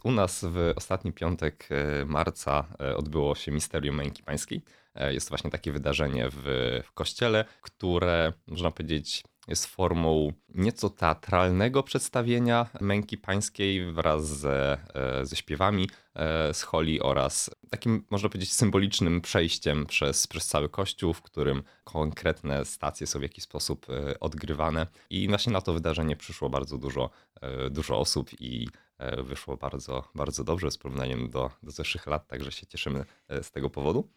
U nas w ostatni piątek marca odbyło się Misterium Męki Pańskiej. Jest to właśnie takie wydarzenie w kościele, które można powiedzieć jest formą nieco teatralnego przedstawienia Męki Pańskiej wraz ze śpiewami z holi oraz takim, można powiedzieć, symbolicznym przejściem przez cały kościół, w którym konkretne stacje są w jakiś sposób odgrywane. I właśnie na to wydarzenie przyszło bardzo dużo osób i wyszło bardzo dobrze z porównaniem do zeszłych lat, także się cieszymy z tego powodu.